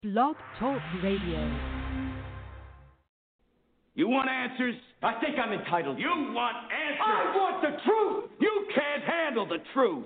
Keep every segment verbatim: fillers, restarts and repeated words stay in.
Blog Talk Radio. You want answers? I think I'm entitled. You want answers? I want the truth! You can't handle the truth.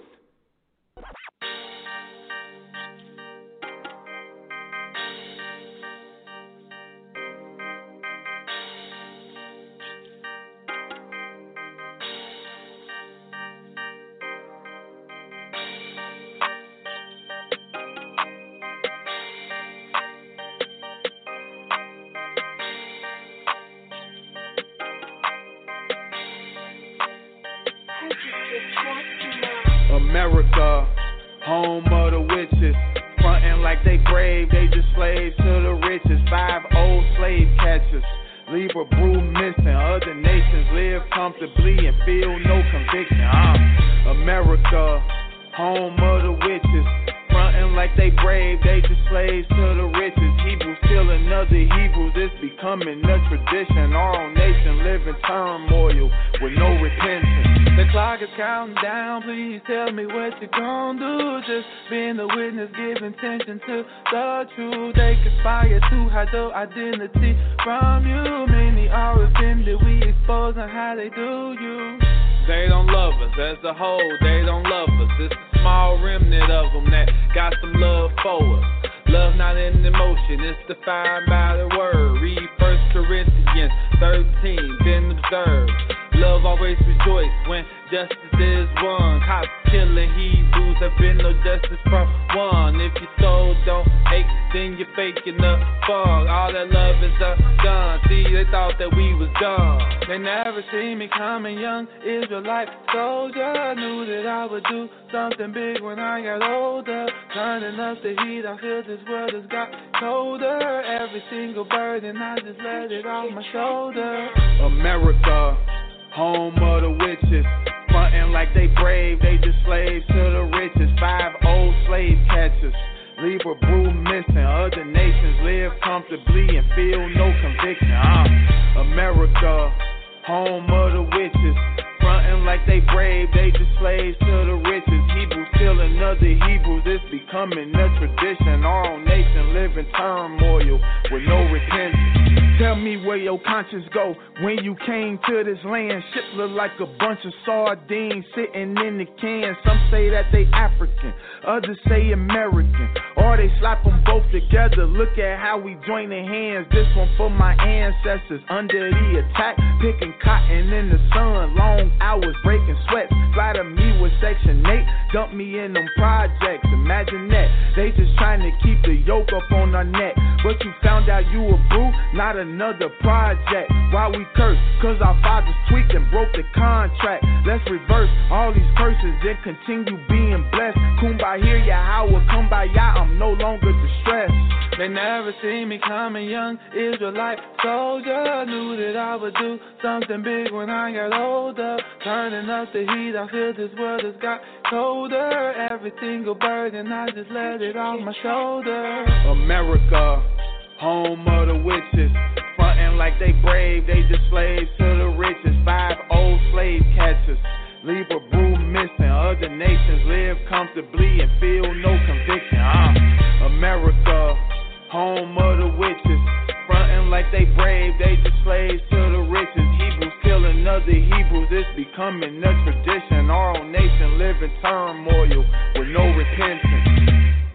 America, home of the witches, frontin' like they brave, they just slaves to the riches. Five old slave catchers, leave a brew missing. Other nations live comfortably and feel no conviction. Uh, America, home of the witches, frontin' like they brave, they just slaves to the riches. Hebrews killing other Hebrews, it's becoming a tradition. Our own nation living turmoil with no repentance. The clock is counting down, please tell me what you gon' do. Just being a witness, giving attention to the truth. They conspire to hide the identity from you. Many are offended, we exposing how they do you. They don't love us as a whole, they don't love us. It's a small remnant of them that got some love for us. Love not in emotion, it's defined by the word. Read First Corinthians thirteen, then observe. Love always rejoice when justice is won. Cops killing Hebrews, have been no justice from one. If your soul don't ache, then you're faking the fun. All that love is a gun. See, they thought that we was dumb. They never seen me coming, young Israelite soldier. Knew that I would do something big when I got older. Turning up the heat, I feel this world has got colder. Every single burden, I just let it off my shoulder. America, home of the witches, frontin' like they brave, they just slaves to the riches. Five old slave catchers, leave a brew missing. Other nations live comfortably and feel no conviction. Uh, America, home of the witches, frontin' like they brave, they just slaves to the riches. Hebrews killing other Hebrews, it's becoming a tradition. Our own nation living turmoil with no repentance. Tell me where your conscience go when you came to this land. Ship look like a bunch of sardines sitting in the can. Some say that they African, others say American, or they slap them both together. Look at how we joining hands. This one for my ancestors under the attack, picking cotton in the sun, long hours breaking sweats. Fly to me with Section eight, dump me in them projects. Imagine that, they just trying to keep the yoke up on our neck. But you found out you a brew, not another project. Why we curse? Cause our fathers tweaked and broke the contract. Let's reverse all these curses and continue being blessed. Kumbaya, Yahweh, Kumbaya, I'm no longer distressed. They never seen me coming, young Israelite soldier. Knew that I would do something big when I got older. Turning up the heat, I feel this world has got colder. Every single burden, I just let it off my shoulder. America, home of the witches, frontin' like they brave, they just slaves to the riches. Five old slave catchers, leave a brew missing. Other nations live comfortably and feel no conviction. Uh, America, home of the witches, frontin' like they brave, they just slaves to the riches. Hebrews killing other Hebrews, it's becoming a tradition. Our own nation living turmoil with no repentance.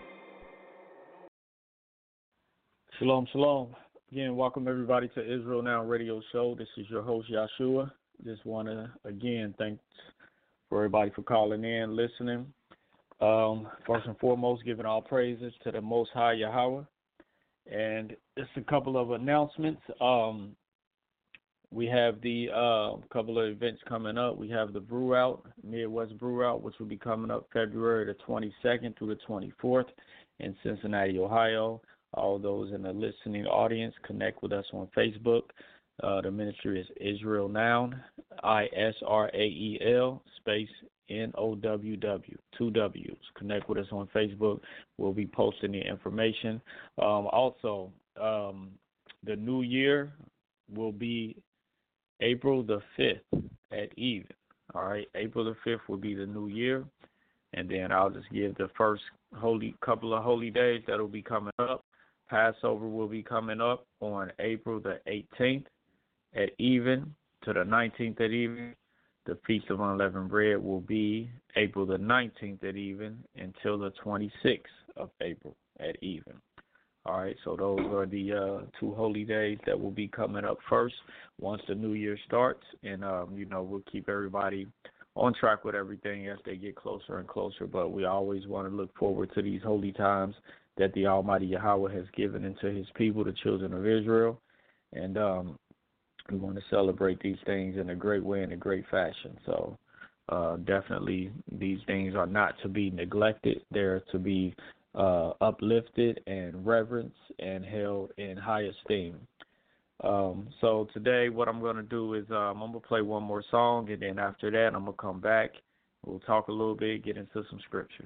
Shalom, shalom. Again, welcome everybody to Israel Now Radio Show. This is your host, Yahshua. Just want to, again, thanks for everybody for calling in, listening. Um, first and foremost, giving all praises to the Most High Yahweh. And just a couple of announcements. Um, we have the uh, couple of events coming up. We have the Brew Out, Midwest Brew Out, which will be coming up February the twenty-second through the twenty-fourth in Cincinnati, Ohio. All those in the listening audience, connect with us on Facebook. Uh, the ministry is Israel Now, I S R A E L, space N O W W, two W's. Connect with us on Facebook. We'll be posting the information. Um, also, um, the new year will be April the fifth at even. All right, April the fifth will be the new year. And then I'll just give the first holy couple of holy days that will be coming up. Passover will be coming up on April the eighteenth at even to the nineteenth at even. The Feast of Unleavened Bread will be April the nineteenth at even until the twenty-sixth of April at even. All right, so those are the uh, two holy days that will be coming up first once the new year starts. And, um, you know, we'll keep everybody on track with everything as they get closer and closer. But we always want to look forward to these holy times that the Almighty Yahweh has given into his people, the children of Israel. And um, we want to celebrate these things in a great way, in a great fashion. So uh, definitely these things are not to be neglected. They're to be uh, uplifted and reverenced and held in high esteem. Um, so today what I'm going to do is um, I'm going to play one more song, and then after that I'm going to come back. We'll talk a little bit, get into some scriptures.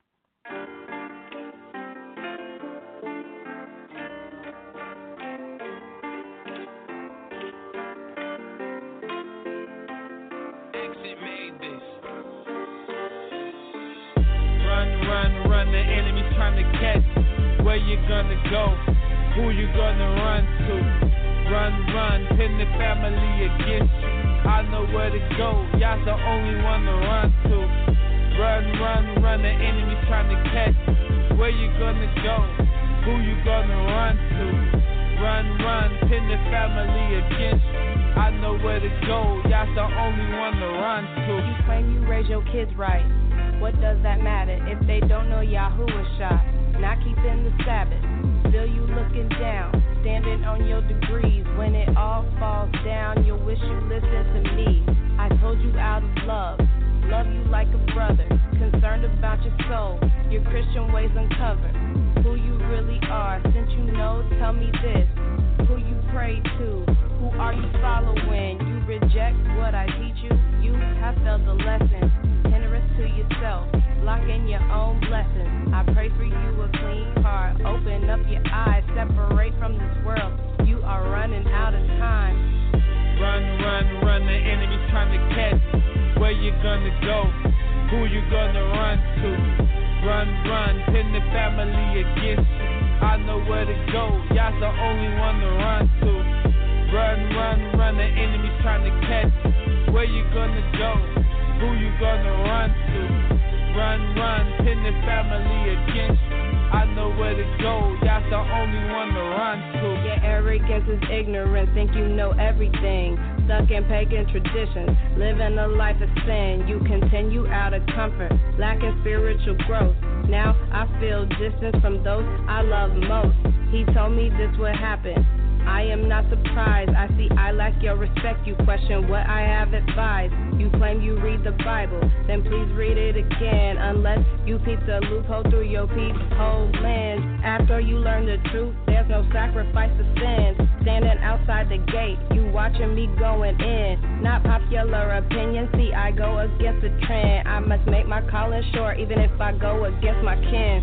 Run, the enemy's trying to catch you. Where you gonna go? Who you gonna run to? Run, run, pin the family against you. I know where to go, y'all the only one to run to. Run, run, run, the enemy's trying to catch you. Where you gonna go? Who you gonna run to? Run, run, pin the family against you. I know where to go, y'all the only one to run to. You claim you raise your kids right. What does that matter if they don't know Yahuwah shot? Not keeping the Sabbath, still you looking down, standing on your degrees. When it all falls down, you'll wish you listened to me. I told you out of love, love you like a brother, concerned about your soul, your Christian ways uncovered. Who you really are, since you know, tell me this. Who you pray to, who are you following? You reject what I teach you, you have failed the lesson. Hindrance to yourself, blocking your own blessings. I pray for you a clean heart, open up your eyes, separate from this world. You are running out of time. Run, run, run, the enemy's trying to catch you. Where you gonna go? Who you gonna run to? Run, run, pin the family against you. I know where to go, y'all the only one to run to. Run, run, run, the enemy's trying to catch you. Where you gonna go? Who you gonna run to? Run, run, pin the family against you. I know where to go, y'all the only one to run to. Your arrogance is ignorance, think you know everything. Stuck in pagan traditions, living a life of sin. You continue out of comfort, lacking spiritual growth. Now I feel distance from those I love most. He told me this would happen. I am not surprised. I see I lack your respect. You question what I have advised. You claim you read the Bible, then please read it again. Unless you peep the loophole through your peephole lens. After you learn the truth, there's no sacrifice of sin. Standing outside the gate, you watching me going in. Not popular opinion, see I go against the trend. I must make my calling short, even if I go against my kin.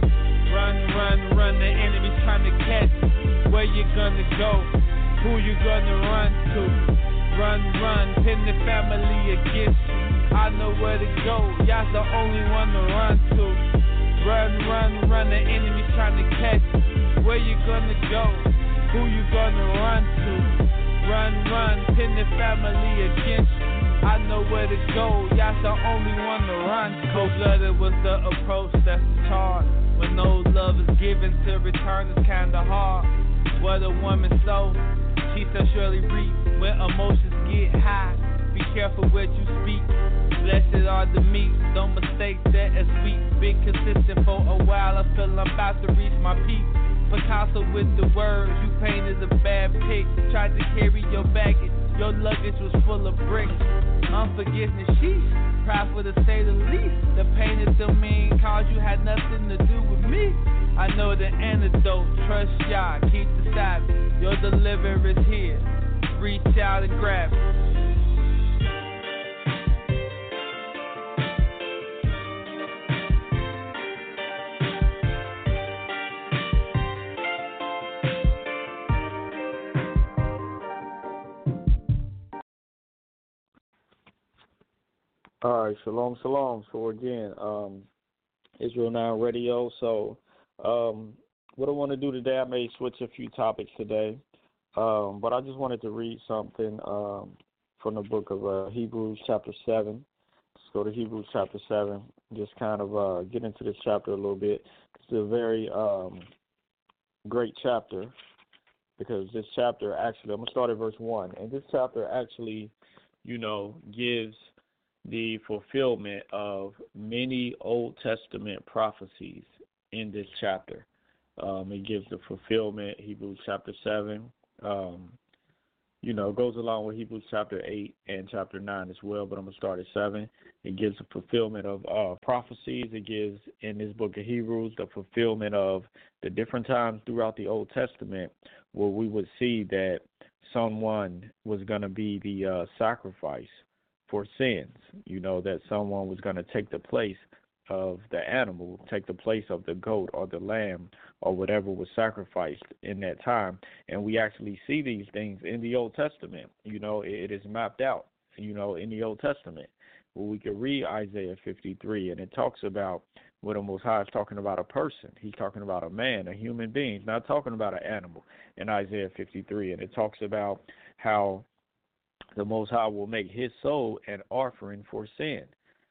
Run, run, run, the enemy's trying to catch you. Where you gonna go? Who you gonna run to? Run, run, pin the family against you. I know where to go, y'all the only one to run to. Run, run, run, the enemy's trying to catch you. Where you gonna go? Who you gonna run to? Run, run, pin the family against you. I know where to go, y'all the only one to run to. Cold-blooded was the approach, that's the charge. When no love is given, to return is kinda hard. What a woman sows, she shall surely reap. When emotions get high, be careful what you speak. Blessed are the meek, don't mistake that as sweet. Been consistent for a while, I feel I'm about to reach my peak. Picasso with the words, you painted a bad pic. Tried to carry your baggage, your luggage was full of bricks. Unforgiveness, sheesh, prideful to say the least. The pain is the mean cause you had nothing to do with me. I know the antidote, trust Yah, keep the Sabbath. Your deliverer is here, reach out and grab it. All right, shalom, shalom. So again, um, Israel Now Radio. So um, what I want to do today, I may switch a few topics today, um, but I just wanted to read something um, from the book of uh, Hebrews chapter seven. Let's go to Hebrews chapter seven, just kind of uh, get into this chapter a little bit. It's a very um, great chapter because this chapter actually, I'm going to start at verse one, and this chapter actually, you know, gives the fulfillment of many Old Testament prophecies in this chapter. Um, it gives the fulfillment, Hebrews chapter seven, um, you know, goes along with Hebrews chapter eight and chapter nine as well, but I'm going to start at seven. It gives the fulfillment of uh, prophecies. It gives, in this book of Hebrews, the fulfillment of the different times throughout the Old Testament where we would see that someone was going to be the uh, sacrifice for sins, you know, that someone was going to take the place of the animal, take the place of the goat or the lamb or whatever was sacrificed in that time. And we actually see these things in the Old Testament. You know, it is mapped out, you know, in the Old Testament. Well, we could read Isaiah fifty-three, and it talks about what the Most High is talking about a person. He's talking about a man, a human being. He's not talking about an animal in Isaiah fifty-three. And it talks about how the Most High will make his soul an offering for sin.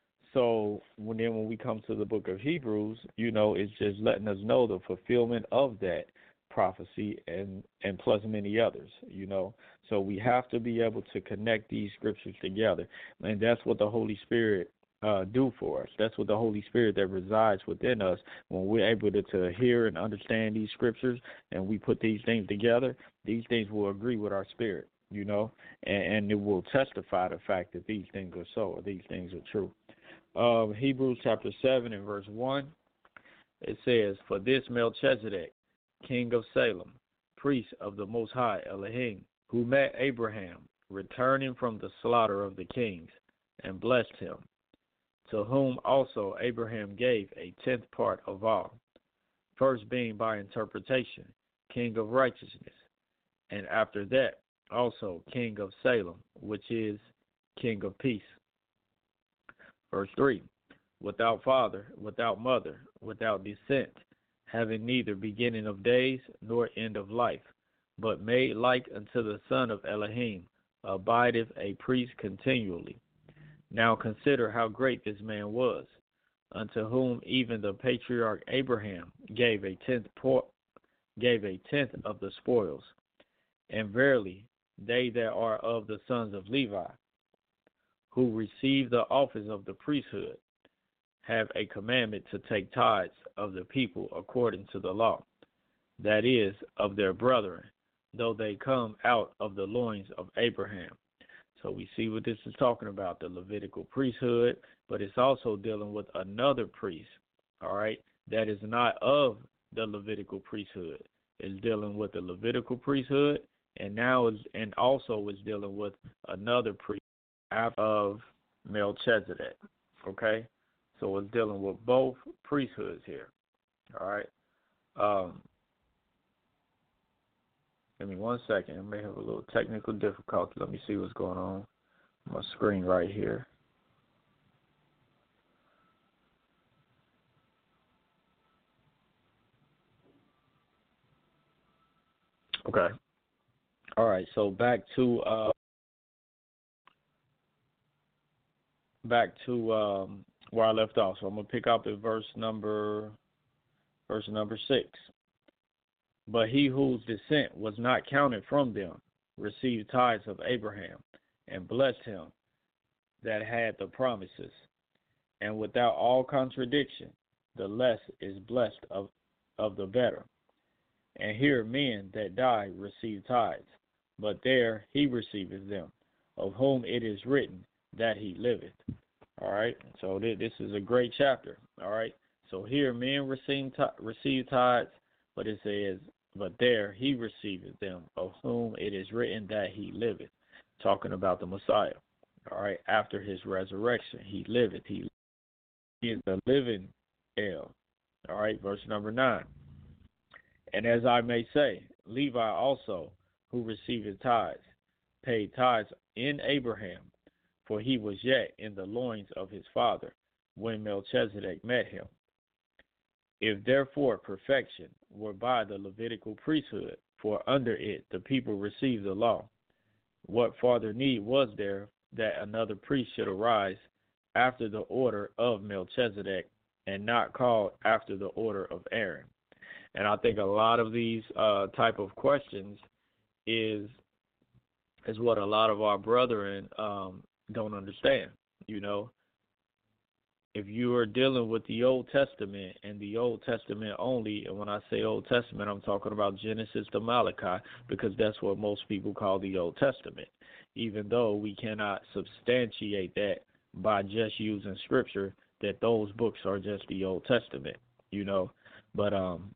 So when then when we come to the book of Hebrews, you know, it's just letting us know the fulfillment of that prophecy and, and plus many others, you know. So we have to be able to connect these scriptures together. And that's what the Holy Spirit uh, do for us. That's what the Holy Spirit that resides within us, when we're able to, to hear and understand these scriptures and we put these things together, these things will agree with our spirit, you know, and, and it will testify the fact that these things are so or these things are true. Uh, Hebrews chapter seven and verse one, it says, "For this Melchizedek, king of Salem, priest of the Most High Elohim, who met Abraham, returning from the slaughter of the kings, and blessed him, to whom also Abraham gave a tenth part of all, first being by interpretation, king of righteousness, and after that also king of Salem, which is king of peace." Verse three, "Without father, without mother, without descent, having neither beginning of days nor end of life, but made like unto the Son of Elohim, abideth a priest continually. Now consider how great this man was, unto whom even the patriarch Abraham gave a tenth por- gave a tenth of the spoils. And verily, they that are of the sons of Levi, who receive the office of the priesthood, have a commandment to take tithes of the people according to the law, that is, of their brethren, though they come out of the loins of Abraham." So we see what this is talking about, the Levitical priesthood, but it's also dealing with another priest, all right, that is not of the Levitical priesthood. It's dealing with the Levitical priesthood, and now is and also is dealing with another priest of Melchizedek, okay? So it's dealing with both priesthoods here, all right? Um, give me one second. I may have a little technical difficulty. Let me see what's going on. My screen right here. Okay. All right, so back to uh, back to um, where I left off. So I'm gonna pick up at verse number verse number six. "But he whose descent was not counted from them received tithes of Abraham, and blessed him that had the promises. And without all contradiction, the less is blessed of, of the better. And here men that die receive tithes, but there he receiveth them, of whom it is written that he liveth." All right, so this is a great chapter. All right, so here men receive, receive tithes, but it says, but there he receiveth them, of whom it is written that he liveth, talking about the Messiah. All right, after his resurrection, he liveth. He is the living El. All right, verse number nine. "And as I may say, Levi also, who receiveth tithes, paid tithes in Abraham, for he was yet in the loins of his father when Melchizedek met him. If therefore perfection were by the Levitical priesthood, for under it the people received the law, what farther need was there that another priest should arise after the order of Melchizedek and not called after the order of Aaron? And I think a lot of these uh, type of questions is is what a lot of our brethren um, don't understand. You know, if you are dealing with the Old Testament and the Old Testament only, and when I say Old Testament, I'm talking about Genesis to Malachi, because that's what most people call the Old Testament, even though we cannot substantiate that by just using Scripture, that those books are just the Old Testament, you know. But um,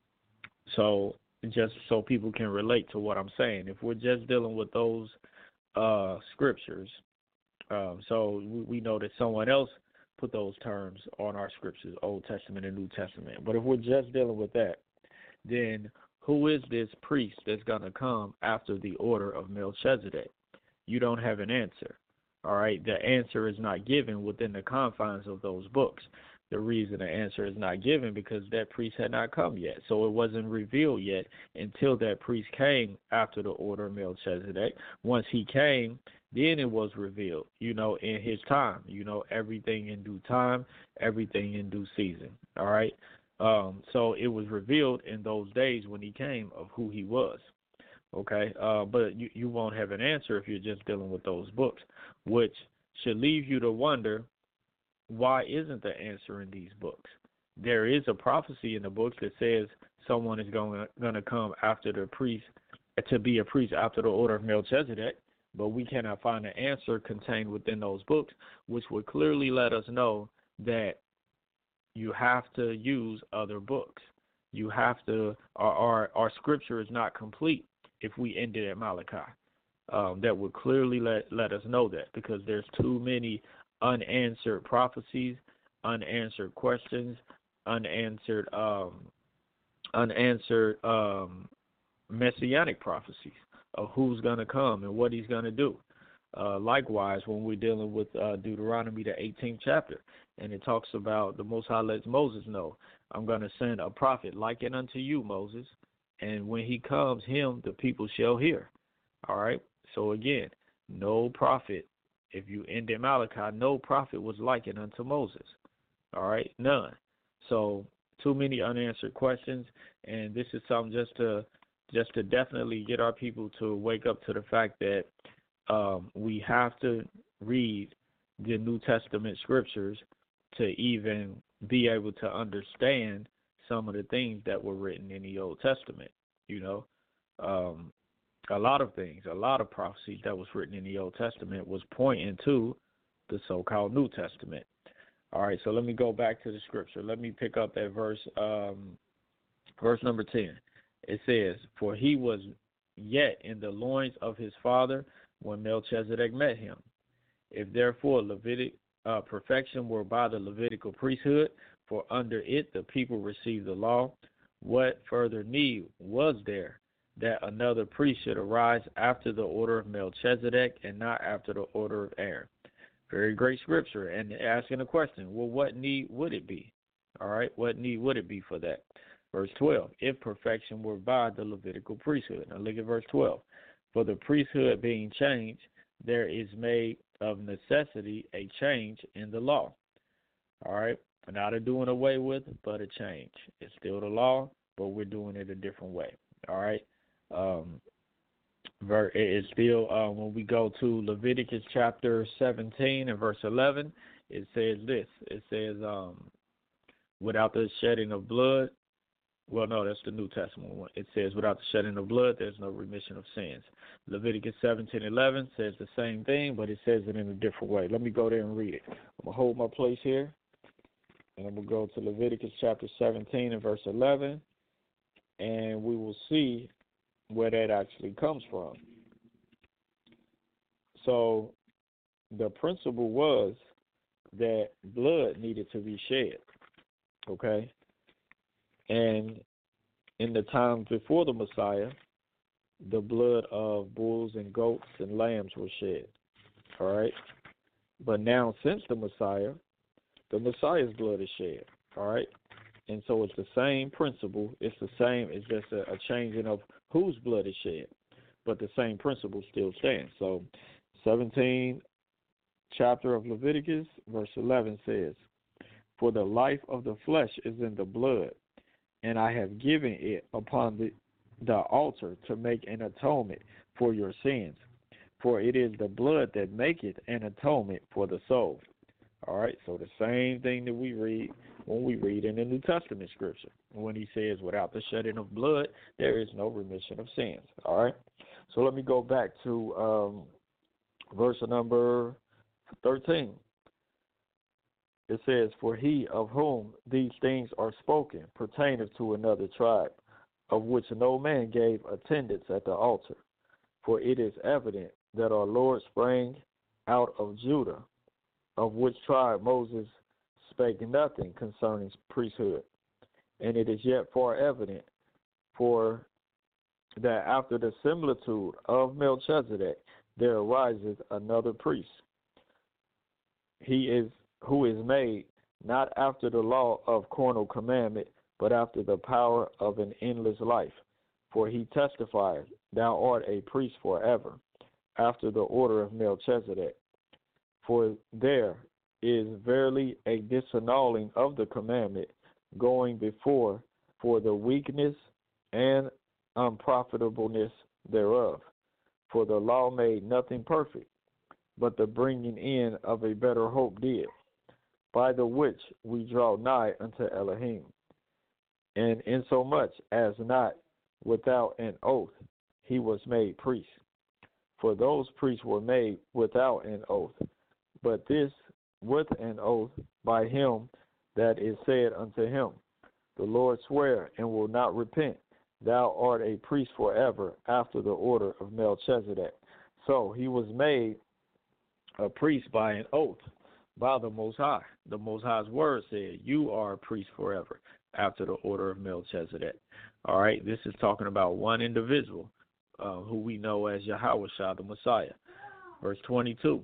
so just so people can relate to what I'm saying, if we're just dealing with those uh, Scriptures, um, so we, we know that someone else put those terms on our Scriptures, Old Testament and New Testament. But if we're just dealing with that, then who is this priest that's going to come after the order of Melchizedek? You don't have an answer. All right, the answer is not given within the confines of those books. The reason the answer is not given because that priest had not come yet. So it wasn't revealed yet until that priest came after the order of Melchizedek. Once he came, then it was revealed, you know, in his time. You know, everything in due time, everything in due season. All right. Um, so it was revealed in those days when he came of who he was. Okay, uh, but you, you won't have an answer if you're just dealing with those books, which should leave you to wonder, why isn't the answer in these books? There is a prophecy in the books that says someone is going going to come after the priest, to be a priest after the order of Melchizedek, but we cannot find an answer contained within those books, which would clearly let us know that you have to use other books. You have to, our, our, our scripture is not complete if we ended at Malachi. Um, that would clearly let, let us know that, because there's too many unanswered prophecies, unanswered questions, unanswered um, unanswered um, messianic prophecies of who's going to come and what he's going to do. Uh, likewise, when we're dealing with uh, Deuteronomy, the eighteenth chapter, and it talks about the Most High lets Moses know, I'm going to send a prophet like it unto you, Moses, and when he comes, him the people shall hear. All right? So again, no prophet, if you end in Malachi, no prophet was likened unto Moses. All right? None. So too many unanswered questions, and this is something just to just to definitely get our people to wake up to the fact that um, we have to read the New Testament scriptures to even be able to understand some of the things that were written in the Old Testament. You know, um, a lot of things, a lot of prophecies that was written in the Old Testament was pointing to the so-called New Testament. All right, so let me go back to the scripture. Let me pick up that verse, um, verse number ten. It says, for he was yet in the loins of his father when Melchizedek met him. If therefore Levitic uh, perfection were by the Levitical priesthood, for under it the people received the law, what further need was there that another priest should arise after the order of Melchizedek and not after the order of Aaron? Very great scripture, and asking a question, well, what need would it be? All right, what need would it be for that? Verse twelve, if perfection were by the Levitical priesthood. Now look at verse twelve. For the priesthood being changed, there is made of necessity a change in the law. All right, not a doing away with, but a change. It's still the law, but we're doing it a different way. All right. Um, it's still, uh, when we go to Leviticus chapter seventeen and verse eleven, it says this. It says, um, without the shedding of blood, well, no, that's the New Testament one. It says, without the shedding of blood, there's no remission of sins. Leviticus seventeen eleven says the same thing, but it says it in a different way. Let me go there and read it. I'm going to hold my place here, and I'm going to go to Leviticus chapter seventeen and verse eleven, and we will see where that actually comes from. So the principle was that blood needed to be shed, okay? And in the time before the Messiah, the blood of bulls and goats and lambs was shed, all right? But now, since the Messiah, the Messiah's blood is shed, all right? And so it's the same principle. It's the same. It's just a, a changing of whose blood is shed. But the same principle still stands. So seventeen chapter of Leviticus, verse eleven says, for the life of the flesh is in the blood, and I have given it upon the, the altar to make an atonement for your sins. For it is the blood that maketh an atonement for the soul. All right, so the same thing that we read when we read in the New Testament scripture, when he says, without the shedding of blood, there is no remission of sins. All right, so let me go back to um, verse number thirteen. It says, for he of whom these things are spoken pertaineth to another tribe, of which no man gave attendance at the altar. For it is evident that our Lord sprang out of Judah, of which tribe Moses spake nothing concerning priesthood. And it is yet far evident, for that after the similitude of Melchizedek there arises another priest. He is who is made not after the law of carnal commandment, but after the power of an endless life. For he testifies, thou art a priest forever, after the order of Melchizedek. For there is verily a disannulling of the commandment going before for the weakness and unprofitableness thereof. For the law made nothing perfect, but the bringing in of a better hope did, by the which we draw nigh unto Elohim. And insomuch as not without an oath he was made priest. For those priests were made without an oath, but this with an oath by him that is said unto him, the Lord sware and will not repent, thou art a priest forever after the order of Melchizedek. So he was made a priest by an oath by the Most High. The Most High's word said, you are a priest forever after the order of Melchizedek. All right, this is talking about one individual uh, who we know as Yahushua the Messiah. Verse twenty-two,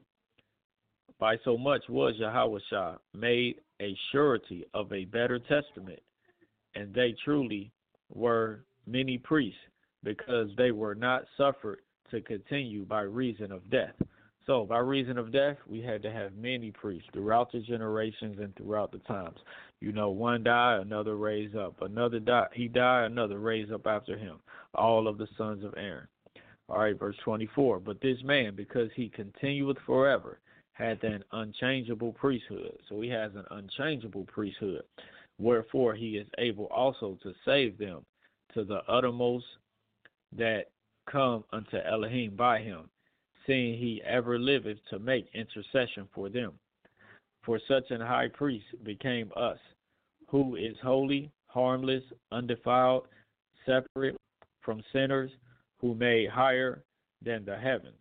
by so much was Yahushua made a surety of a better testament, and they truly were many priests, because they were not suffered to continue by reason of death. So by reason of death, we had to have many priests throughout the generations and throughout the times. You know, one died, another raised up. Another died, he died, another raised up after him. All of the sons of Aaron. All right, verse twenty-four. But this man, because he continueth forever, had an unchangeable priesthood. So he has an unchangeable priesthood. Wherefore he is able also to save them to the uttermost that come unto Elohim by him, seeing he ever liveth to make intercession for them. For such an high priest became us, who is holy, harmless, undefiled, separate from sinners, who made higher than the heavens.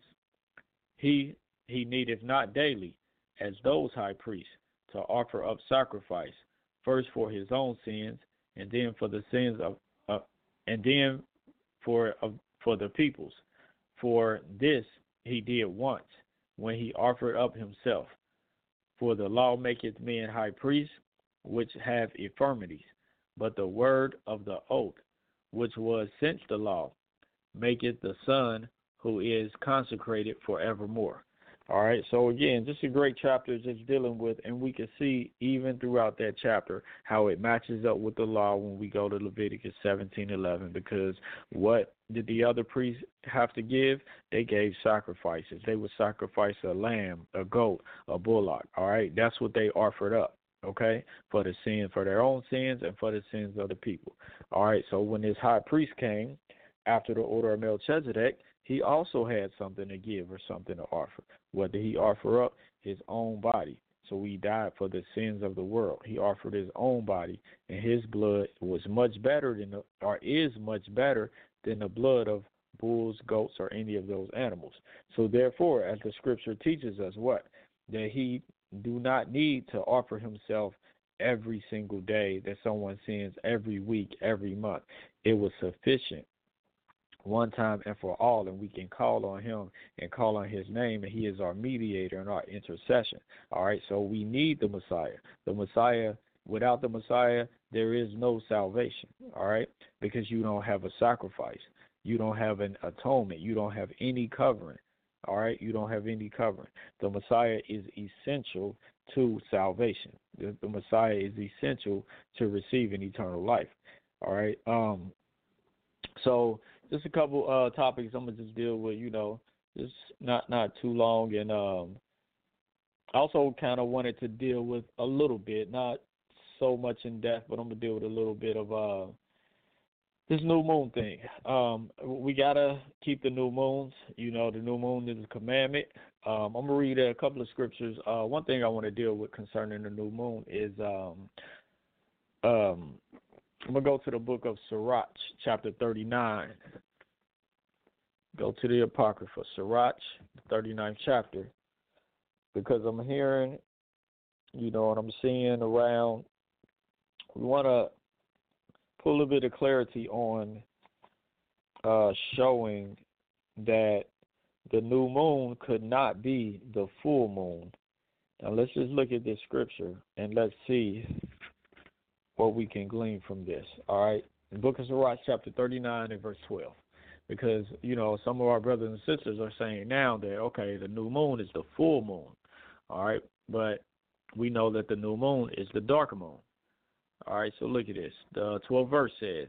He he needeth not daily, as those high priests, to offer up sacrifice, first for his own sins, and then for the sins of, uh, and then for of, for the people's. For this he did once, when he offered up himself. For the law maketh men high priests, which have infirmities, but the word of the oath, which was since the law, maketh the Son, who is consecrated forevermore. All right, so again, just a great chapter just dealing with, and we can see even throughout that chapter how it matches up with the law when we go to Leviticus seventeen eleven, because what did the other priests have to give? They gave sacrifices. They would sacrifice a lamb, a goat, a bullock. All right, that's what they offered up, okay, for the sin, for their own sins and for the sins of the people. All right, so when this high priest came after the order of Melchizedek, he also had something to give or something to offer. What did he offer up? His own body. So he died for the sins of the world. He offered his own body, and his blood was much better than, the, or is much better than the blood of bulls, goats, or any of those animals. So therefore, as the scripture teaches us what? That he do not need to offer himself every single day that someone sins, every week, every month. It was sufficient one time and for all, and we can call on him and call on his name, and he is our mediator and our intercession. All right, so we need the Messiah. The Messiah, without the Messiah, there is no salvation, all right, because you don't have a sacrifice. You don't have an atonement. You don't have any covering, all right? You don't have any covering. The Messiah is essential to salvation. The, the Messiah is essential to receiving eternal life, all right? Um, so just a couple uh, topics I'm going to just deal with, you know, just not, not too long. And um, I also kind of wanted to deal with a little bit, not so much in depth, but I'm going to deal with a little bit of uh, this new moon thing. Um, we got to keep the new moons. You know, the new moon is a commandment. Um, I'm going to read a couple of scriptures. Uh, one thing I want to deal with concerning the new moon is um, um, I'm going to go to the book of Sirach, chapter thirty-nine. Go to the Apocrypha, Sirach, the thirty-ninth chapter, because I'm hearing, you know, and I'm seeing around, we want to put a little bit of clarity on uh, showing that the new moon could not be the full moon. Now, let's just look at this scripture and let's see what we can glean from this. All right, the book of Sirach, chapter thirty-nine and verse twelve. Because, you know, some of our brothers and sisters are saying now that, okay, the new moon is the full moon. All right, but we know that the new moon is the dark moon. All right, so look at this. The twelfth verse says,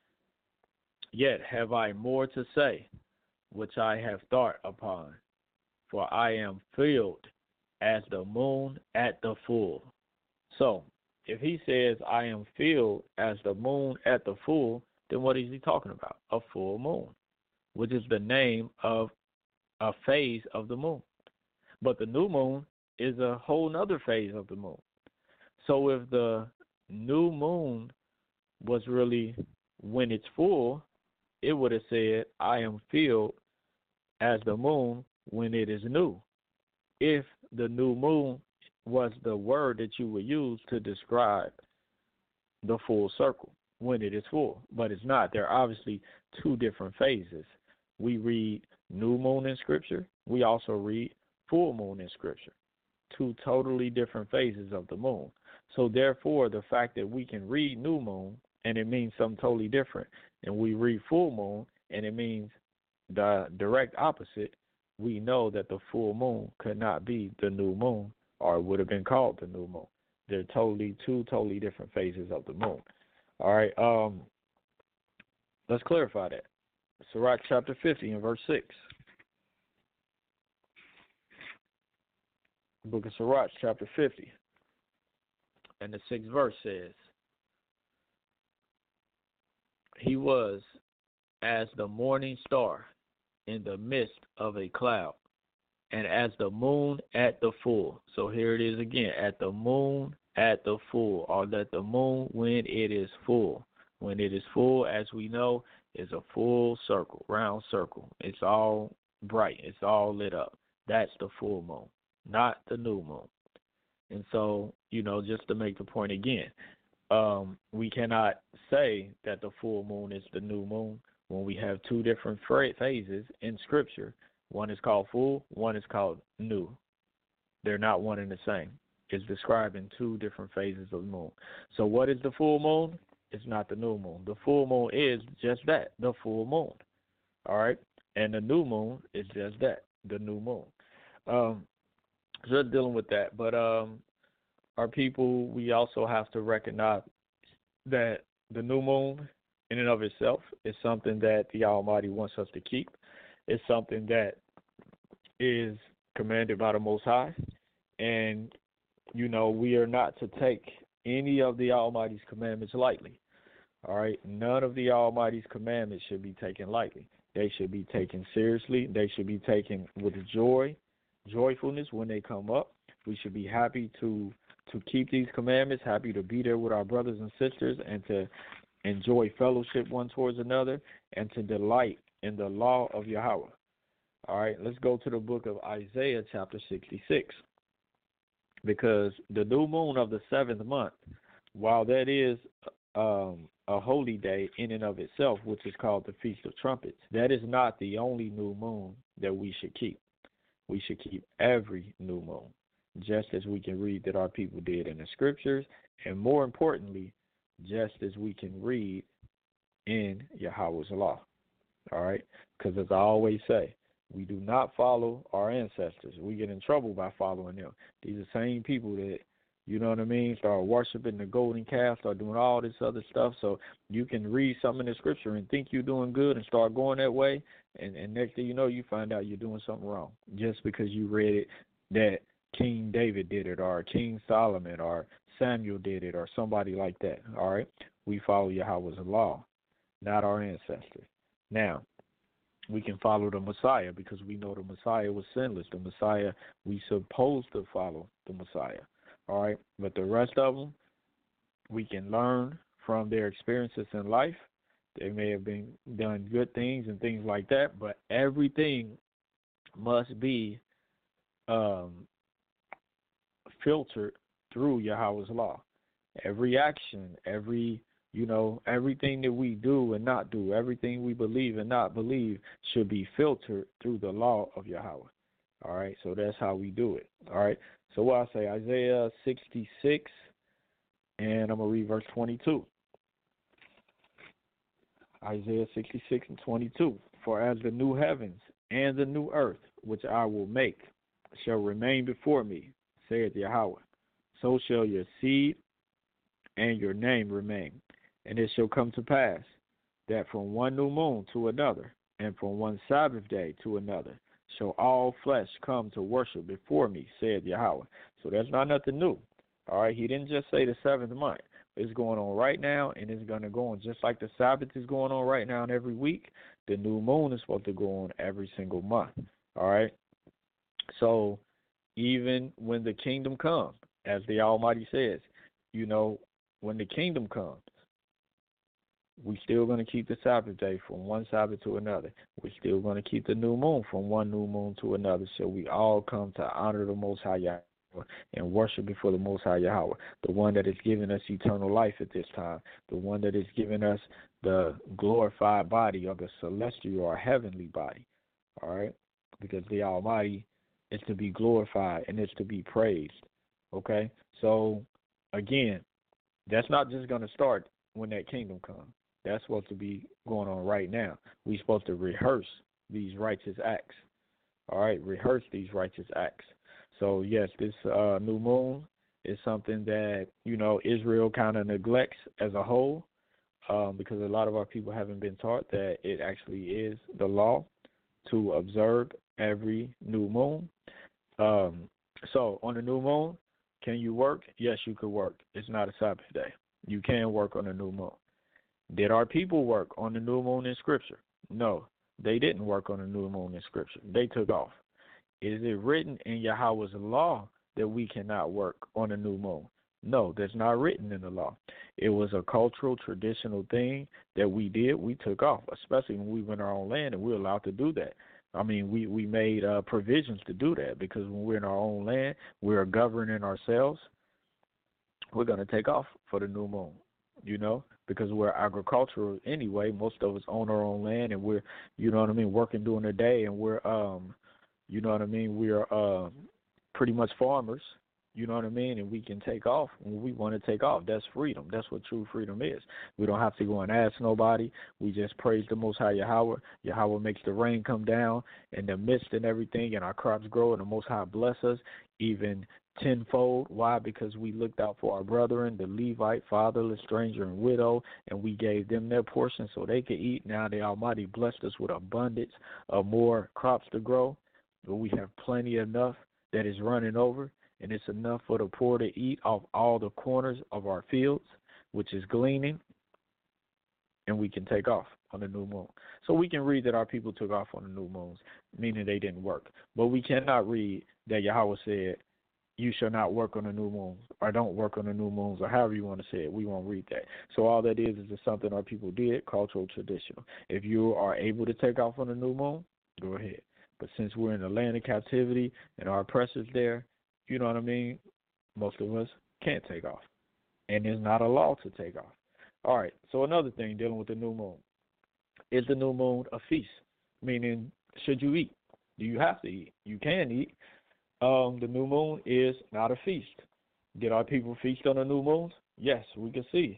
"Yet have I more to say, which I have thought upon, for I am filled as the moon at the full." So, if he says, I am filled as the moon at the full, then what is he talking about? A full moon, which is the name of a phase of the moon. But the new moon is a whole nother phase of the moon. So if the new moon was really when it's full, it would have said, I am filled as the moon when it is new. If the new moon was the word that you would use to describe the full circle when it is full, but it's not. There are obviously two different phases. We read new moon in Scripture. We also read full moon in Scripture. Two totally different phases of the moon. So therefore, the fact that we can read new moon and it means something totally different, and we read full moon and it means the direct opposite, we know that the full moon could not be the new moon, or it would have been called the new moon. They're totally two totally different phases of the moon. All right, um, let's clarify that. Sirach chapter fifty and verse six. Book of Sirach chapter fifty and the sixth verse says, "He was as the morning star in the midst of a cloud, and as the moon at the full." So here it is again, at the moon at the full, or that the moon when it is full. When it is full, as we know, is a full circle, round circle. It's all bright. It's all lit up. That's the full moon, not the new moon. And so, you know, just to make the point again, um, we cannot say that the full moon is the new moon when we have two different phases in Scripture. One is called full, one is called new. They're not one and the same. It's describing two different phases of the moon. So what is the full moon? It's not the new moon. The full moon is just that, the full moon. All right? And the new moon is just that, the new moon. Um, just dealing with that. But um, our people, we also have to recognize that the new moon in and of itself is something that the Almighty wants us to keep. It's something that is commanded by the Most High. And, you know, we are not to take any of the Almighty's commandments lightly. All right? None of the Almighty's commandments should be taken lightly. They should be taken seriously. They should be taken with joy, joyfulness when they come up. We should be happy to to keep these commandments, happy to be there with our brothers and sisters, and to enjoy fellowship one towards another, and to delight in the law of Yahweh. All right, let's go to the book of Isaiah chapter sixty-six. Because the new moon of the seventh month, while that is um, a holy day in and of itself, which is called the Feast of Trumpets, that is not the only new moon that we should keep. We should keep every new moon, just as we can read that our people did in the Scriptures. And more importantly, just as we can read in Yahweh's law. All right? Because as I always say, we do not follow our ancestors. We get in trouble by following them. These are the same people that, you know what I mean, start worshiping the golden calf, start doing all this other stuff. So you can read something in the scripture and think you're doing good and start going that way, and, and next thing you know, you find out you're doing something wrong just because you read it that King David did it, or King Solomon, or Samuel did it, or somebody like that. All right? We follow Yahweh's law, not our ancestors. Now, we can follow the Messiah because we know the Messiah was sinless. The Messiah, we supposed to follow the Messiah. All right? But the rest of them, we can learn from their experiences in life. They may have been done good things and things like that, but everything must be um, filtered through Yahweh's law. Every action, every, you know, everything that we do and not do, everything we believe and not believe should be filtered through the law of Yahweh. All right, so that's how we do it. All right, so what I say, Isaiah sixty-six, and I'm going to read verse twenty-two. Isaiah sixty-six and twenty-two. For as the new heavens and the new earth, which I will make, shall remain before me, saith Yahweh, so shall your seed and your name remain. And it shall come to pass that from one new moon to another, and from one Sabbath day to another, shall all flesh come to worship before me, saith Yahweh. So that's not nothing new. All right, he didn't just say the seventh month. It's going on right now, and it's going to go on just like the Sabbath is going on right now and every week. The new moon is supposed to go on every single month. All right? So even when the kingdom comes, as the Almighty says, you know, when the kingdom comes, we're still going to keep the Sabbath day from one Sabbath to another. We're still going to keep the new moon from one new moon to another. So we all come to honor the Most High Yahweh and worship before the Most High Yahweh, the one that has given us eternal life at this time, the one that has given us the glorified body, or the celestial or heavenly body, all right? Because the Almighty is to be glorified and is to be praised, okay? So, again, that's not just going to start when that kingdom comes. That's supposed to be going on right now. We're supposed to rehearse these righteous acts, all right? Rehearse these righteous acts. So, yes, this uh, new moon is something that, you know, Israel kind of neglects as a whole, um, because a lot of our people haven't been taught that it actually is the law to observe every new moon. Um, so, on the new moon, can you work? Yes, you could work. It's not a Sabbath day. You can work on the new moon. Did our people work on the new moon in Scripture? No, they didn't work on the new moon in Scripture. They took off. Is it written in Yahweh's law that we cannot work on a new moon? No, that's not written in the law. It was a cultural, traditional thing that we did. We took off, especially when we were in our own land and we were allowed to do that. I mean, we, we made uh, provisions to do that, because when we're in our own land, we're governing ourselves. We're going to take off for the new moon, you know, because we're agricultural anyway. Most of us own our own land, and we're, you know what I mean, working during the day, and we're, um, you know what I mean, we're uh, pretty much farmers, you know what I mean, and we can take off when we want to take off. That's freedom. That's what true freedom is. We don't have to go and ask nobody. We just praise the Most High Yahweh. Yahweh makes the rain come down in the midst and everything, and our crops grow, and the Most High bless us even tenfold. Why? Because we looked out for our brethren, the Levite, fatherless, stranger, and widow, and we gave them their portion so they could eat. Now the Almighty blessed us with abundance of more crops to grow. But we have plenty enough that is running over, and it's enough for the poor to eat off all the corners of our fields, which is gleaning, and we can take off on the new moon. So we can read that our people took off on the new moons, meaning they didn't work. But we cannot read that Yahweh said, you shall not work on the new moons, or don't work on the new moons, or however you want to say it. We won't read that. So all that is is just something our people did, cultural, traditional. If you are able to take off on the new moon, go ahead. But since we're in the land of captivity and our oppressors there, you know what I mean, most of us can't take off. And there's not a law to take off. All right, so another thing dealing with the new moon. Is the new moon a feast? Meaning, should you eat? Do you have to eat? You can eat. Um, the new moon is not a feast. Did our people feast on the new moons? Yes, we can see.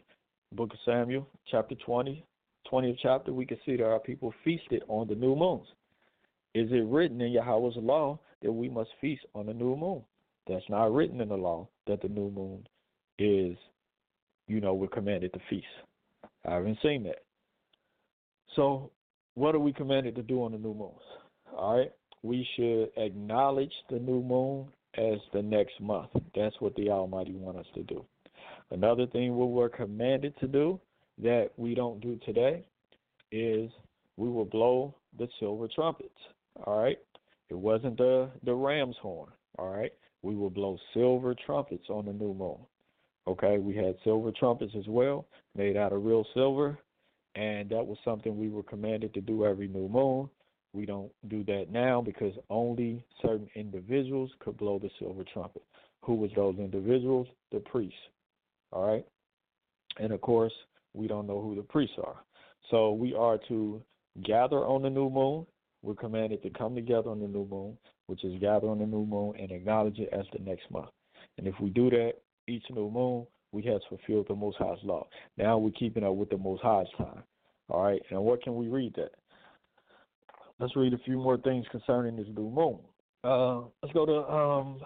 Book of Samuel, chapter twenty, twentieth chapter, we can see that our people feasted on the new moons. Is it written in Yahweh's law that we must feast on the new moon? That's not written in the law that the new moon is, you know, we're commanded to feast. I haven't seen that. So what are we commanded to do on the new moons? All right. We should acknowledge the new moon as the next month. That's what the Almighty wants us to do. Another thing what we're commanded to do that we don't do today is we will blow the silver trumpets. All right. It wasn't the, the ram's horn. All right. We will blow silver trumpets on the new moon. Okay. We had silver trumpets as well, made out of real silver. And that was something we were commanded to do every new moon. We don't do that now because only certain individuals could blow the silver trumpet. Who was those individuals? The priests. All right. And of course, we don't know who the priests are. So we are to gather on the new moon. We're commanded to come together on the new moon, which is gather on the new moon and acknowledge it as the next month. And if we do that each new moon, we have fulfilled the Most High's law. Now we're keeping up with the Most High's time. All right. And what can we read that? Let's read a few more things concerning this new moon. Uh, let's go to um,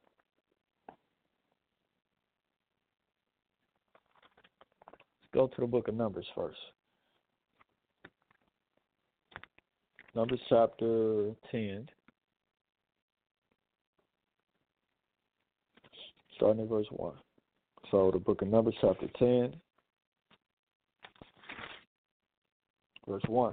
let's go to the book of Numbers first. Numbers chapter ten, starting at verse one. So the book of Numbers chapter ten, verse one.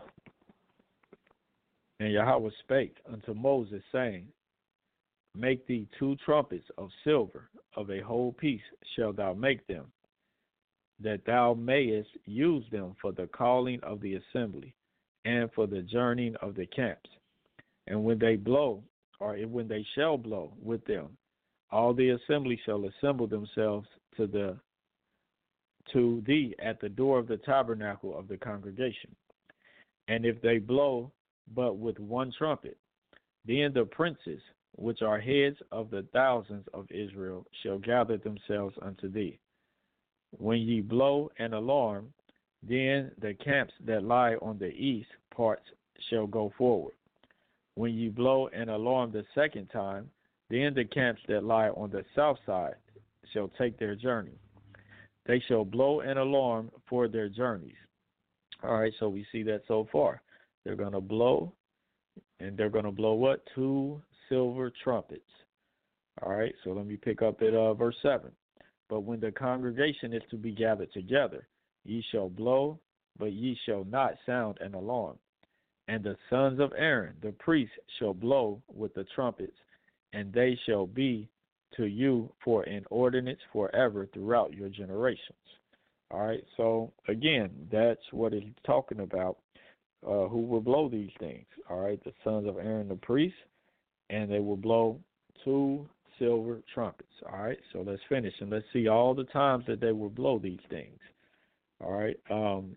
And Yahweh spake unto Moses, saying, Make thee two trumpets of silver, of a whole piece shalt thou make them, that thou mayest use them for the calling of the assembly, and for the journeying of the camps. And when they blow, or when they shall blow with them, all the assembly shall assemble themselves to the to thee at the door of the tabernacle of the congregation. And if they blow but with one trumpet, then the princes, which are heads of the thousands of Israel, shall gather themselves unto thee. When ye blow an alarm, then the camps that lie on the east parts shall go forward. When ye blow an alarm the second time, then the camps that lie on the south side shall take their journey. They shall blow an alarm for their journeys. All right, so we see that so far. They're going to blow, and they're going to blow what? Two silver trumpets. All right, so let me pick up at uh, verse seven. But when the congregation is to be gathered together, ye shall blow, but ye shall not sound an alarm. And the sons of Aaron, the priests, shall blow with the trumpets, and they shall be to you for an ordinance forever throughout your generations. All right, so again, that's what it's talking about. Uh, who will blow these things? All right, the sons of Aaron, the priests, and they will blow two silver trumpets. All right, so let's finish and let's see all the times that they will blow these things. All right, um,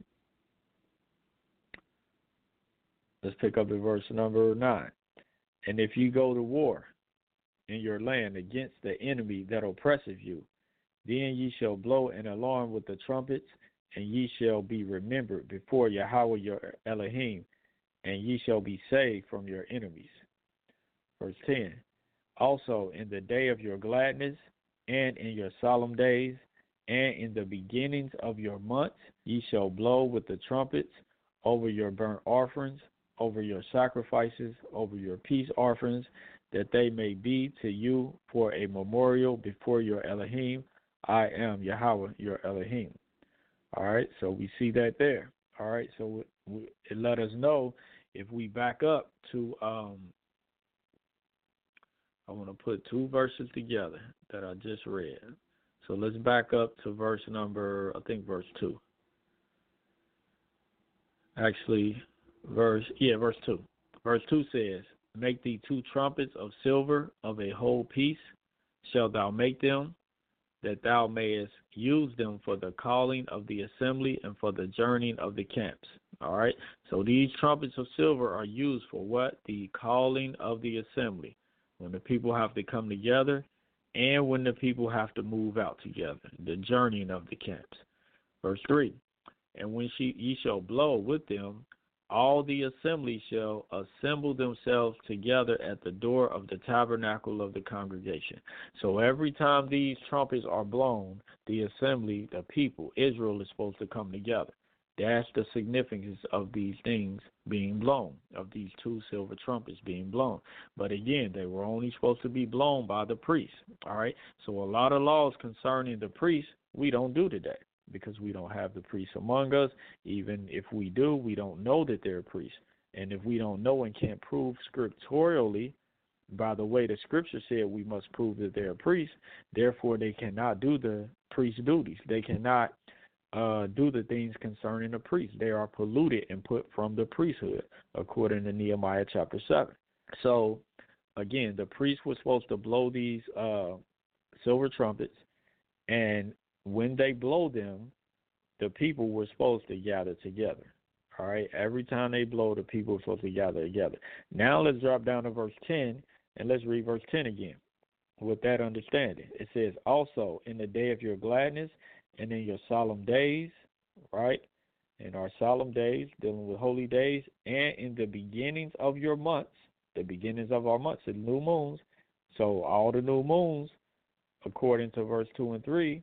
let's pick up at verse number nine. And if you go to war in your land against the enemy that oppresseth you, then ye shall blow an alarm with the trumpets, and ye shall be remembered before Yahweh your Elohim, and ye shall be saved from your enemies. Verse ten. Also in the day of your gladness, and in your solemn days, and in the beginnings of your months, ye shall blow with the trumpets over your burnt offerings, over your sacrifices, over your peace offerings, that they may be to you for a memorial before your Elohim. I am Yahweh your Elohim. All right, so we see that there. All right, so we, it let us know if we back up to, um, I want to put two verses together that I just read. So let's back up to verse number, I think verse two. Actually, verse, yeah, verse two. Verse two says, Make thee two trumpets of silver of a whole piece, shalt thou make them, that thou mayest use them for the calling of the assembly and for the journeying of the camps. All right. So these trumpets of silver are used for what? The calling of the assembly. When the people have to come together and when the people have to move out together. The journeying of the camps. Verse three, and when she, ye shall blow with them, all the assembly shall assemble themselves together at the door of the tabernacle of the congregation. So every time these trumpets are blown, the assembly, the people, Israel is supposed to come together. That's the significance of these things being blown, of these two silver trumpets being blown. But again, they were only supposed to be blown by the priests. All right. So a lot of laws concerning the priests we don't do today, because we don't have the priests among us. Even if we do, we don't know that they're priests. And if we don't know and can't prove scripturally, by the way the scripture said we must prove that they're priests, therefore they cannot do the priest duties. They cannot uh, do the things concerning the priests. They are polluted and put from the priesthood, according to Nehemiah chapter seven. So, again, the priests were supposed to blow these uh, silver trumpets, and when they blow them, the people were supposed to gather together. All right? Every time they blow, the people were supposed to gather together. Now let's drop down to verse ten, and let's read verse ten again with that understanding. It says, also, in the day of your gladness and in your solemn days, right? In our solemn days, dealing with holy days, and in the beginnings of your months, the beginnings of our months, the new moons. So all the new moons, according to verse two and three,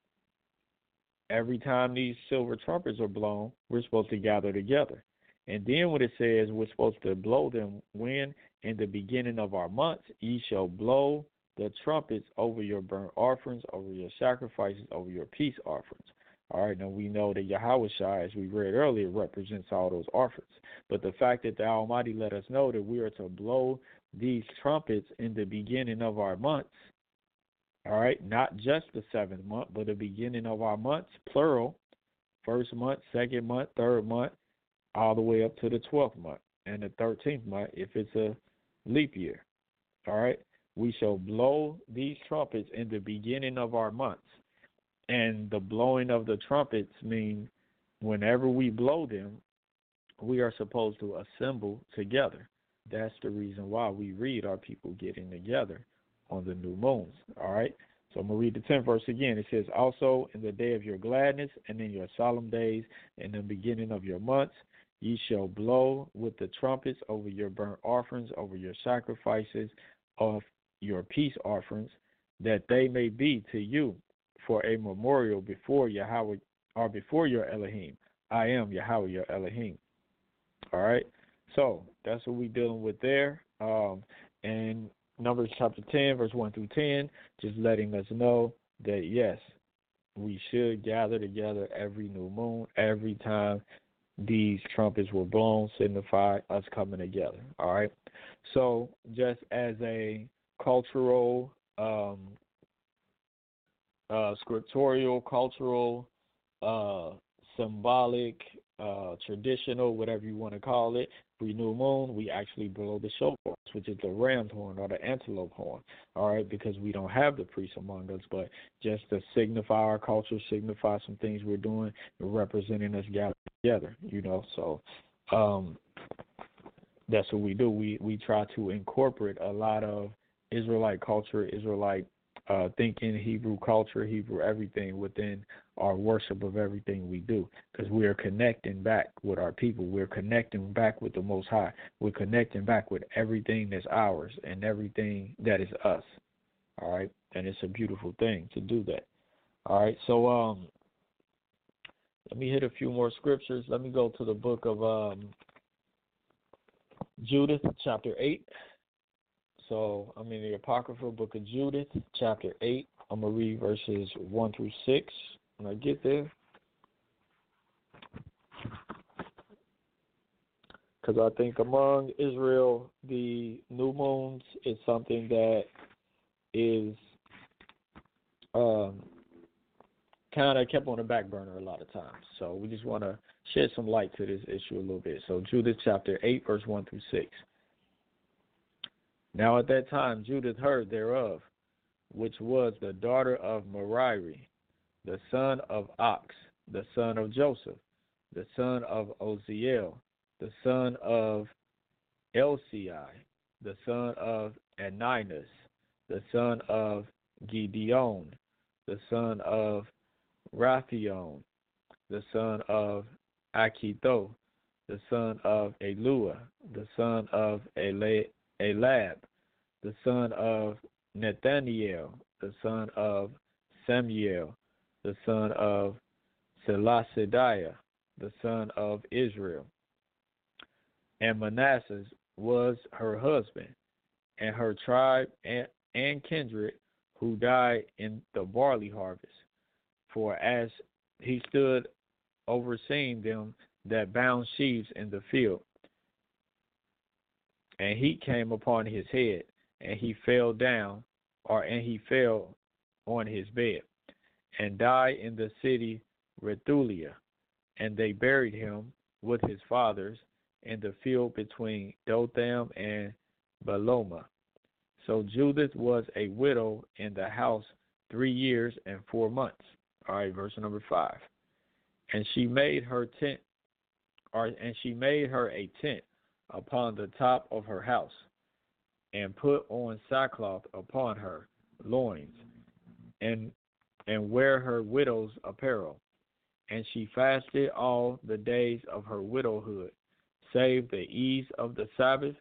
every time these silver trumpets are blown, we're supposed to gather together. And then what it says, we're supposed to blow them when in the beginning of our months, ye shall blow the trumpets over your burnt offerings, over your sacrifices, over your peace offerings. All right, now we know that Yahushua, as we read earlier, represents all those offerings. But the fact that the Almighty let us know that we are to blow these trumpets in the beginning of our months, all right, not just the seventh month, but the beginning of our months, plural, first month, second month, third month, all the way up to the twelfth month and the thirteenth month if it's a leap year. All right, we shall blow these trumpets in the beginning of our months. And the blowing of the trumpets mean whenever we blow them, we are supposed to assemble together. That's the reason why we read our people getting together on the new moons. All right. So I'm going to read the tenth verse again. It says, also in the day of your gladness and in your solemn days and the beginning of your months, ye shall blow with the trumpets over your burnt offerings, over your sacrifices of your peace offerings, that they may be to you for a memorial before Yahweh, or before your Elohim. I am Yahweh, your Elohim. All right. So that's what we're dealing with there. Um, and Numbers chapter ten, verse one through ten, just letting us know that, yes, we should gather together every new moon, every time these trumpets were blown, signify us coming together. All right. So just as a cultural, um, uh, scriptorial, cultural, uh, symbolic, uh, traditional, whatever you want to call it, every new moon, we actually blow the shofar, which is the ram's horn or the antelope horn, all right, because we don't have the priests among us, but just to signify our culture, signify some things we're doing, representing us gathered together, you know, so um, that's what we do. We, we try to incorporate a lot of Israelite culture, Israelite uh, thinking, Hebrew culture, Hebrew everything within our worship of everything we do, because we are connecting back with our people. We're connecting back with the Most High. We're connecting back with everything that's ours and everything that is us. All right, and it's a beautiful thing to do that. All right, so um, let me hit a few more scriptures. Let me go to the book of um, Judith, chapter eight. So I'm in the Apocryphal book of Judith, chapter eight. I'm going to read verses one through six when I get there. Because I think among Israel, the new moons is something that is um, kind of kept on the back burner a lot of times. So we just want to shed some light to this issue a little bit. So Judith chapter eight, verse one through six. Now at that time Judith heard thereof, which was the daughter of Merari, the son of Ox, the son of Joseph, the son of Oziel, the son of Elcei, the son of Aninus, the son of Gideon, the son of Raphion, the son of Achitho, the son of Elua, the son of Elab, the son of Nathaniel, the son of Samuel, the son of Selasidiah, the son of Israel. And Manasseh was her husband, and her tribe and, and kindred, who died in the barley harvest. For as he stood overseeing them that bound sheaves in the field, and heat came upon his head, and he fell down, or and he fell on his bed, and died in the city Rethulia, and they buried him with his fathers in the field between Dotham and Beloma. So Judith was a widow in the house three years and four months. All right, verse number five. And she made her tent, or and she made her a tent upon the top of her house, and put on sackcloth upon her loins, and and wear her widow's apparel. And she fasted all the days of her widowhood, save the eves of the Sabbath,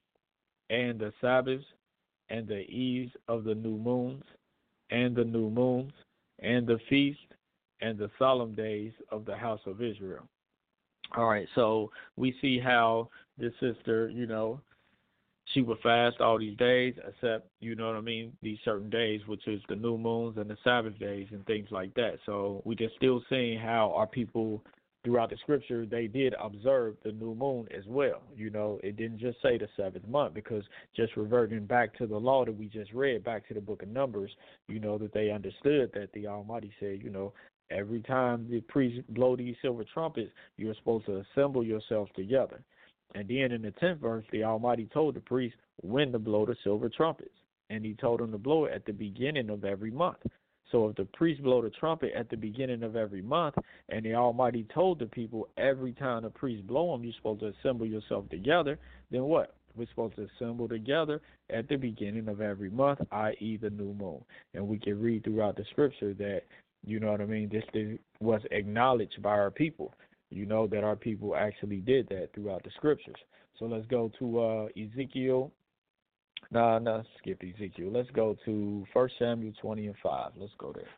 and the Sabbaths, and the eves of the new moons, and the new moons, and the feast, and the solemn days of the house of Israel. All right, so we see how this sister, you know, she would fast all these days, except, you know what I mean, these certain days, which is the new moons and the Sabbath days and things like that. So we just still seeing how our people throughout the scripture, they did observe the new moon as well. You know, it didn't just say the seventh month, because just reverting back to the law that we just read, back to the book of Numbers, you know, that they understood that the Almighty said, you know, every time the priests blow these silver trumpets, you're supposed to assemble yourselves together. And then in the tenth verse, the Almighty told the priest when to blow the silver trumpets. And he told them to blow it at the beginning of every month. So if the priest blow the trumpet at the beginning of every month, and the Almighty told the people every time the priest blow them, you're supposed to assemble yourself together, then what? We're supposed to assemble together at the beginning of every month, that is the new moon. And we can read throughout the scripture that, you know what I mean, this was acknowledged by our people. You know that our people actually did that throughout the scriptures. So let's go to uh, Ezekiel. No, nah, no, nah, skip Ezekiel. Let's go to First Samuel twenty and five. Let's go there.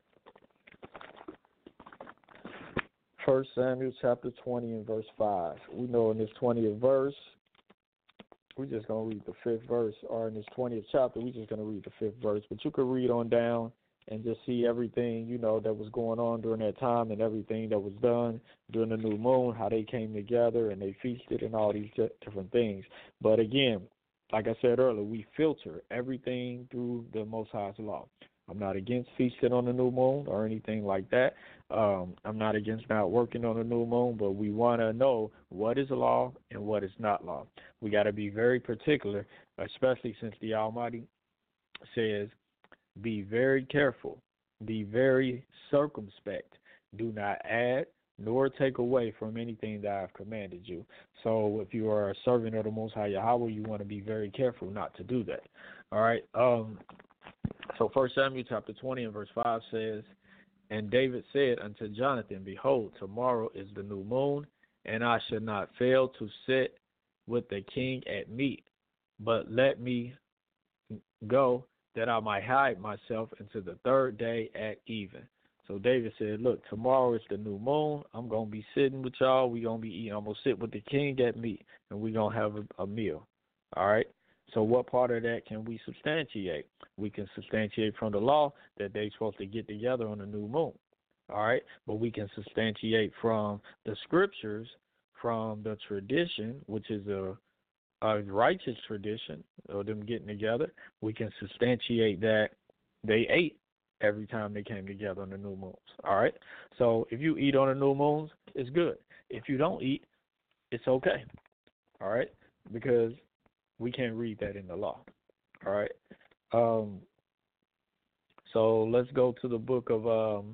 First Samuel chapter twenty and verse five. We know in this twentieth verse, we're just going to read the fifth verse, or in this twentieth chapter, we're just going to read the fifth verse. But you can read on down and just see everything, you know, that was going on during that time and everything that was done during the new moon, how they came together and they feasted and all these different things. But again, like I said earlier, we filter everything through the Most High's law. I'm not against feasting on the new moon or anything like that. Um, I'm not against not working on the new moon, but we want to know what is law and what is not law. We got to be very particular, especially since the Almighty says, be very careful, be very circumspect, do not add nor take away from anything that I've commanded you. So if you are a servant of the Most High Yahweh, you want to be very careful not to do that. All right. Um, so First Samuel chapter twenty and verse five says, and David said unto Jonathan, behold, tomorrow is the new moon, and I shall not fail to sit with the king at meat, but let me go that I might hide myself until the third day at even. So David said, look, tomorrow is the new moon. I'm going to be sitting with y'all. We're going to be eating. I'm going to sit with the king at meat, and we're going to have a, a meal. All right? So what part of that can we substantiate? We can substantiate from the law that they're supposed to get together on the new moon. All right? But we can substantiate from the scriptures, from the tradition, which is a a righteous tradition of them getting together. We can substantiate that they ate every time they came together on the new moons. All right? So if you eat on the new moons, it's good. If you don't eat, it's okay. All right? Because we can't read that in the law. All right? Um, so let's go to the book of um,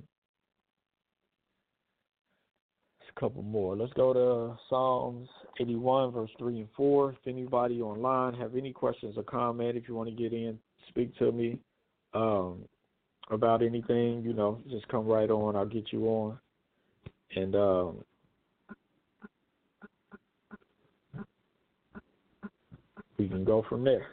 a couple more. Let's go to Psalms eighty-one, verse three and four. If anybody online have any questions or comment, if you want to get in, speak to me um, about anything, you know, just come right on. I'll get you on. and um, we can go from there.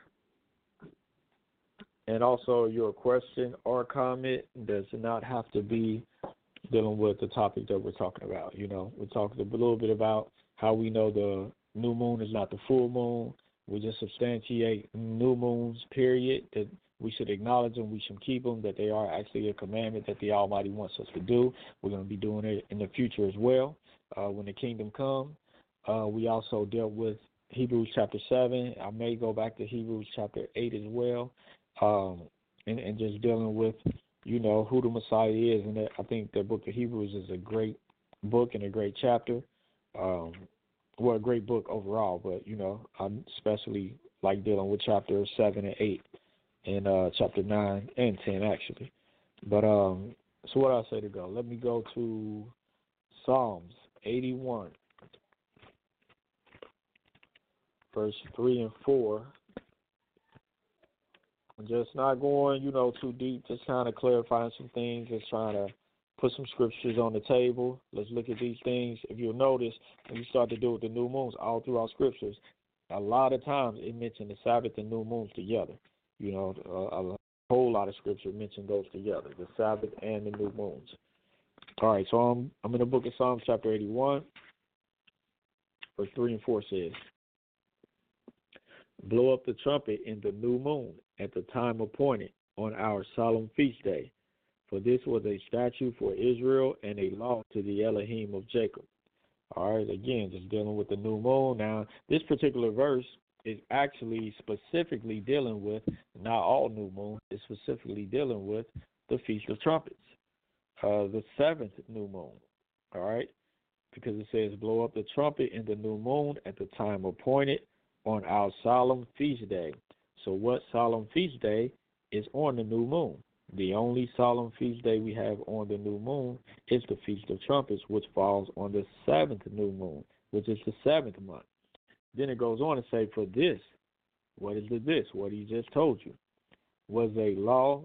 And also, your question or comment does not have to be dealing with the topic that we're talking about. You know, we're talking a little bit about how we know the new moon is not the full moon. We just substantiate new moons, period, that we should acknowledge them, we should keep them, that they are actually a commandment that the Almighty wants us to do. We're going to be doing it in the future as well uh, when the kingdom comes. Uh, we also dealt with Hebrews chapter seven. I may go back to Hebrews chapter eight as well. Um, and, and just dealing with, you know, who the Messiah is. And that, I think the book of Hebrews is a great book and a great chapter. Um, well, a great book overall, but, you know, I especially like dealing with chapter seven and eight and uh, chapter nine and ten, actually. But um, so what I say to go? Let me go to Psalms eighty-one, verse three and four. Just not going, you know, too deep, just kind of clarifying some things, just trying to put some scriptures on the table. Let's look at these things. If you'll notice, when you start to do with the new moons, all throughout scriptures, a lot of times it mentions the Sabbath and new moons together. You know, a, a whole lot of scripture mention those together, the Sabbath and the new moons. All right, so I'm, I'm in the book of Psalms, chapter eighty-one, verse three and four says, blow up the trumpet in the new moon at the time appointed on our solemn feast day. For this was a statute for Israel and a law to the Elohim of Jacob. All right, again, just dealing with the new moon. Now, this particular verse is actually specifically dealing with, not all new moon, it's specifically dealing with the Feast of Trumpets, uh, the seventh new moon. All right, because it says, blow up the trumpet in the new moon at the time appointed on our solemn feast day. So what solemn feast day is on the new moon? The only solemn feast day we have on the new moon is the Feast of Trumpets, which falls on the seventh new moon, which is the seventh month. Then it goes on to say, for this, what is the this? What he just told you was a law,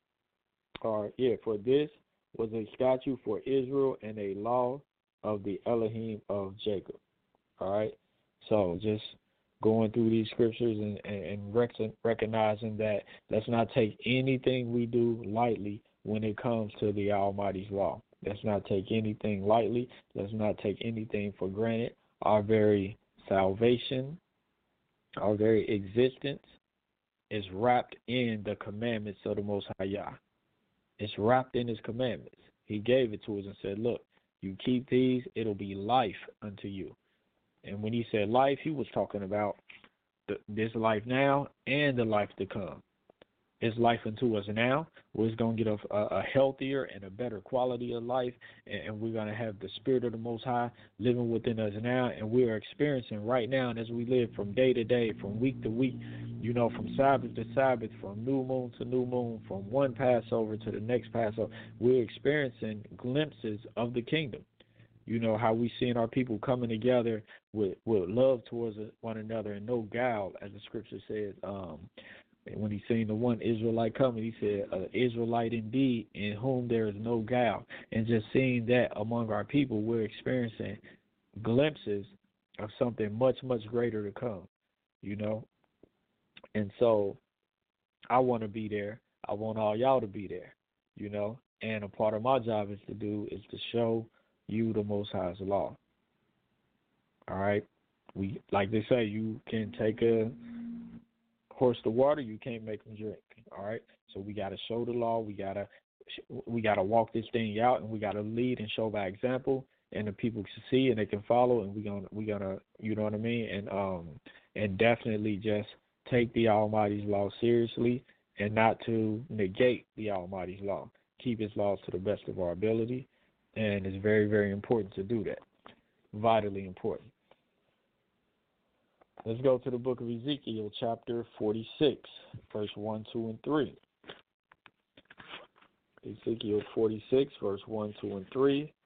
or yeah, for this was a statute for Israel and a law of the Elohim of Jacob. All right, so just going through these scriptures and, and, and rec- recognizing that let's not take anything we do lightly when it comes to the Almighty's law. Let's not take anything lightly. Let's not take anything for granted. Our very salvation, our very existence is wrapped in the commandments of the Most High Yah. It's wrapped in his commandments. He gave it to us and said, look, you keep these, it'll be life unto you. And when he said life, he was talking about the, this life now and the life to come. It's life unto us now. We're going to get a, a healthier and a better quality of life, and we're going to have the Spirit of the Most High living within us now, and we are experiencing right now, and as we live from day to day, from week to week, you know, from Sabbath to Sabbath, from new moon to new moon, from one Passover to the next Passover, we're experiencing glimpses of the kingdom. You know, how we seeing our people coming together with, with love towards one another and no guile, as the scripture says. Um, when he seen the one Israelite coming, he said, uh, Israelite indeed, in whom there is no guile. And just seeing that among our people, we're experiencing glimpses of something much, much greater to come, you know. And so I want to be there. I want all y'all to be there, you know. And a part of my job is to do is to show you the Most High's law. All right? We, like they say, you can take a horse to water, you can't make them drink. All right? So we got to show the law. We got to we got to walk this thing out, and we got to lead and show by example, and the people can see and they can follow, and we're going to, we gonna, you know what I mean? And um and definitely just take the Almighty's law seriously and not to negate the Almighty's law. Keep his laws to the best of our ability. And it's very, very important to do that. Vitally important. Let's go to the book of Ezekiel, chapter forty-six, verse one, two, and three. Ezekiel forty-six, verse one, two, and three.